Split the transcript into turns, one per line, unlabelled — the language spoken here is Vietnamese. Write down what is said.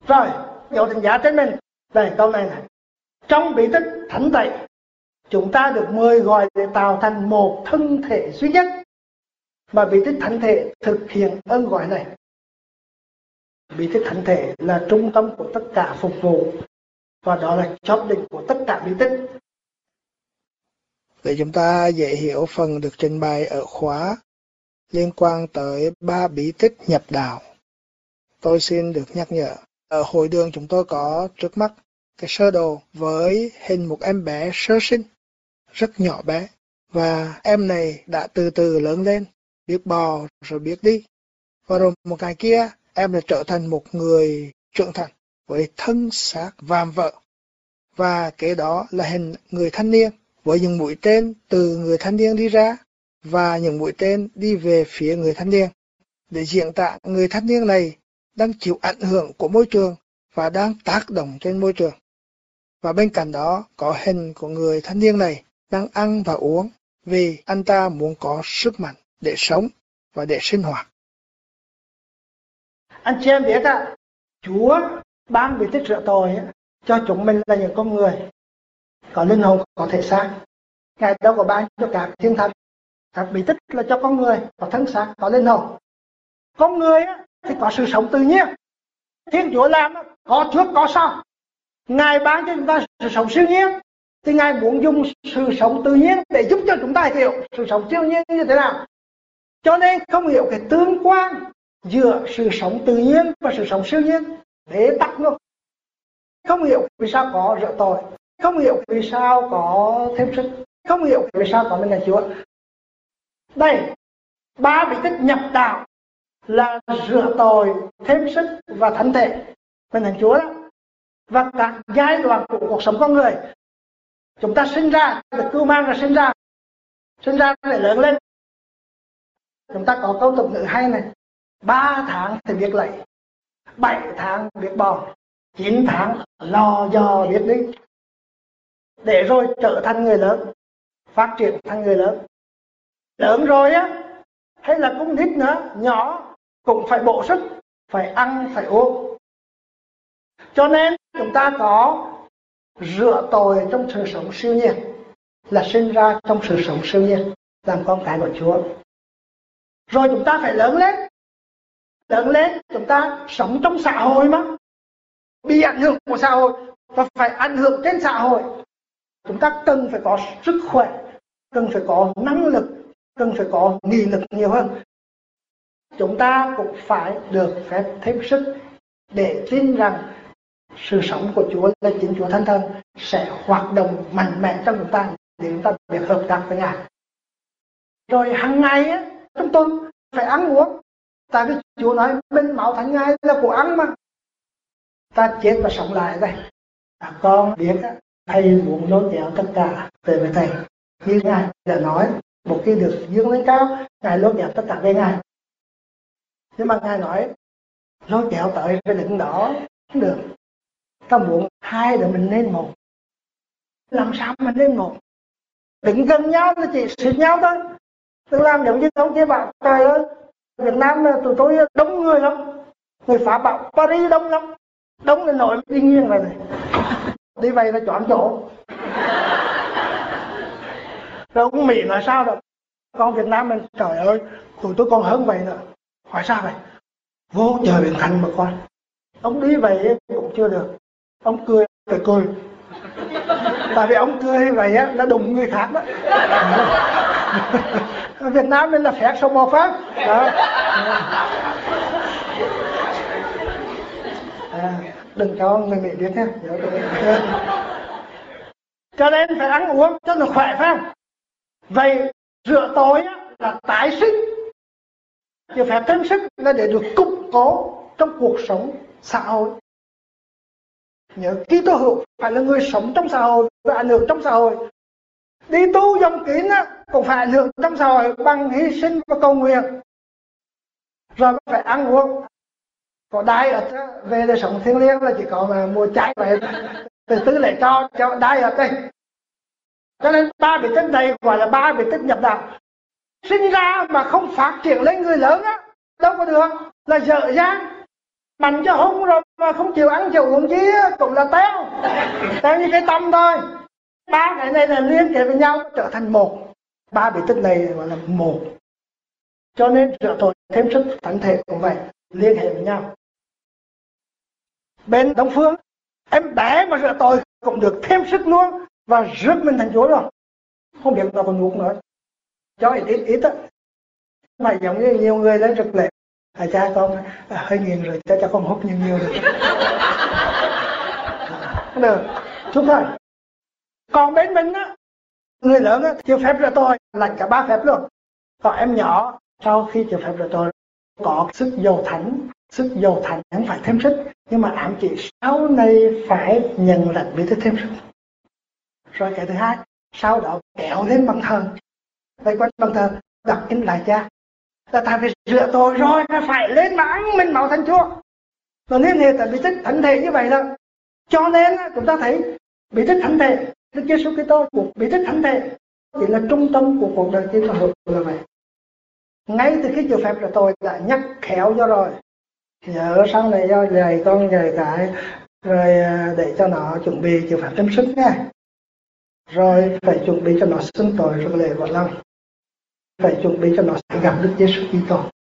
Rồi, dấu đánh giá trên mình. Đây, câu này này. Trong bí tích thánh tẩy, chúng ta được mời gọi để tạo thành một thân thể duy nhất. Mà bí tích thánh thể thực hiện ơn gọi này. Bí tích thánh thể là trung tâm của tất cả phục vụ. Và đó là chóp đỉnh của tất cả bí tích. Để chúng ta dễ hiểu phần được trình bày ở khóa liên quan tới 3 bí tích nhập đạo, tôi xin được nhắc nhở. Ở hội đường chúng tôi có trước mắt cái sơ đồ với hình một em bé sơ sinh, rất nhỏ bé. Và em này đã từ từ lớn lên, biết bò rồi biết đi. Và rồi một ngày kia, em đã trở thành một người trưởng thành với thân xác vạm vỡ. Và cái đó là hình người thanh niên, với những mũi tên từ người thanh niên đi ra và những mũi tên đi về phía người thanh niên. Để diễn tả người thanh niên này đang chịu ảnh hưởng của môi trường và đang tác động trên môi trường. Và bên cạnh đó có hình của người thanh niên này đang ăn và uống vì anh ta muốn có sức mạnh để sống và để sinh hoạt. Anh chị em biết ạ, Chúa ban bí tích rửa tội cho chúng mình là những con người có linh hồn, có thể xác. Ngài đâu có ban cho các thiên thần. Các bí tích là cho con người có thân xác, có linh hồn. Con người thì có sự sống tự nhiên. Thiên Chúa làm có trước có sau. Ngài ban cho chúng ta sự sống siêu nhiên, thì Ngài muốn dùng sự sống tự nhiên để giúp cho chúng ta hiểu sự sống siêu nhiên như thế nào. Cho nên không hiểu cái tương quan giữa sự sống tự nhiên và sự sống siêu nhiên, bế tắc luôn. Không hiểu vì sao có rửa tội, không hiểu vì sao có thêm sức, không hiểu vì sao có mình là Chúa. Đây, 3 bí tích nhập đạo là rửa tội, thêm sức và thánh thể mình là Chúa đó. Và các giai đoạn của cuộc sống con người, chúng ta sinh ra, được cưu mang là sinh ra để lớn lên. Chúng ta có câu tục ngữ hay này: 3 tháng thì biết lạy, 7 tháng biết bò, 9 tháng lò dò biết đi. Để rồi trở thành người lớn, phát triển thành người lớn. Lớn rồi á, hay là cũng thích nữa, nhỏ cũng phải bổ sức, phải ăn, phải uống. Cho nên chúng ta có rửa tội trong sự sống siêu nhiên, là sinh ra trong sự sống siêu nhiên, làm con cái của Chúa. Rồi chúng ta phải lớn lên chúng ta sống trong xã hội mà, bị ảnh hưởng của xã hội và phải ảnh hưởng trên xã hội. Chúng ta cần phải có sức khỏe, cần phải có năng lực, cần phải có nghị lực nhiều hơn. Chúng ta cũng phải được phép thêm sức để tin rằng sự sống của Chúa là chính Chúa Thánh Thần sẽ hoạt động mạnh mẽ trong chúng ta để chúng ta biết hợp tác với Ngài. Rồi hàng ngày á, chúng tôi phải ăn uống. Tại vì Chúa nói bên máu thánh Ngài là của ăn mà. Ta chết và sống lại đây. Con biết Thầy muốn lôi kéo tất cả về với Thầy. Như Ngài đã nói, một khi được dương lên cao, Ngài lôi kéo tất cả về Ngài. Nhưng mà Ngài nói, lôi kéo tới cái đỉnh đó không được. Ta muốn hai đứa mình nên một. Làm sao mình nên một? Đứng gần nhau là chỉ xịt nhau thôi. Tôi làm giống như ông kia bảo, trời ơi, Việt Nam tụi tôi đông người lắm. Người Pháp bảo Paris đông lắm. Đông lên nổi đi nghiêng rồi này. Đi vậy là chọn chỗ. Rồi ông Mỹ nói sao đâu. Con Việt Nam mình, trời ơi, tụi tôi còn hơn vậy nữa. Hỏi sao vậy? Vô trời biển thành mà con. Ông đi vậy cũng chưa được. Ông cười, phải cười. Tại vì ông cười vậy á, là đụng người khác đó. Việt Nam mình là phép sông bò phát. Đừng cho người Mỹ biết nha. Cho nên phải ăn uống cho nó khỏe phải không? Vậy rửa tội á, là tái sinh. Chứ phép thêm sức là để được củng cố trong cuộc sống xã hội. Nhớ Kitô hữu phải là người sống trong xã hội và ảnh hưởng trong xã hội. Đi tu dòng kín á, cũng phải ảnh hưởng trong xã hội bằng hy sinh và cầu nguyện. Rồi phải ăn uống. Có đai ở về đời sống thiêng liêng là chỉ có mà mua trái vậy. Từ từ lại cho đai ở đây. Cho nên 3 bí tích này gọi là 3 bí tích nhập đạo. Sinh ra mà không phát triển lên người lớn á, đâu có được, là dở dang. mạnh cho hung rồi mà không chịu ăn chịu uống chi cũng là teo như cái tâm thôi. Ba cái này là liên kết với nhau trở thành một. Ba bí tích này gọi là một. Cho nên rửa tội thêm sức, thánh thể cũng vậy, liên hệ với nhau. Bên Đông phương, em bé mà rửa tội cũng được thêm sức luôn và rước mình thành Chúa rồi. Không biết nó còn nuốt nữa, cho ít á. Mà giống như nhiều người lên rực lệ, cha con hơi nghiền rồi, cho con hút nhiều được. Được, chút thôi. Còn bên mình á, người lớn á, chịu phép rửa tội là cả ba phép luôn. Còn em nhỏ sau khi chịu phép rửa tội có sức dầu thánh không phải thêm sức, nhưng mà ám chỉ sau này phải nhận lãnh bí tích thêm sức. Rồi cái thứ hai, sau đó kéo lên bàn thờ, vây quanh bàn thờ đọc in lại cha, là tại vì rửa tội rồi phải lên mà ăn mình máu Thánh Chúa. Nó liên hệ tới bí tích thánh thể như vậy đó. Cho nên chúng ta thấy bí tích thánh thể, Đức Giêsu Kitô của bí tích thánh thể chỉ là trung tâm của cuộc đời Tin hữu là vậy. Ngay từ khi chịu phép rửa tội đã nhắc khéo cho rồi. Nhớ sau này do dạy con dạy cái rồi để cho nó chuẩn bị chịu phép thêm sức nha. Rồi phải chuẩn bị cho nó xưng tội rước lễ một lần. Phải chuẩn bị cho nó sẽ gặp Đức Giêsu Kitô.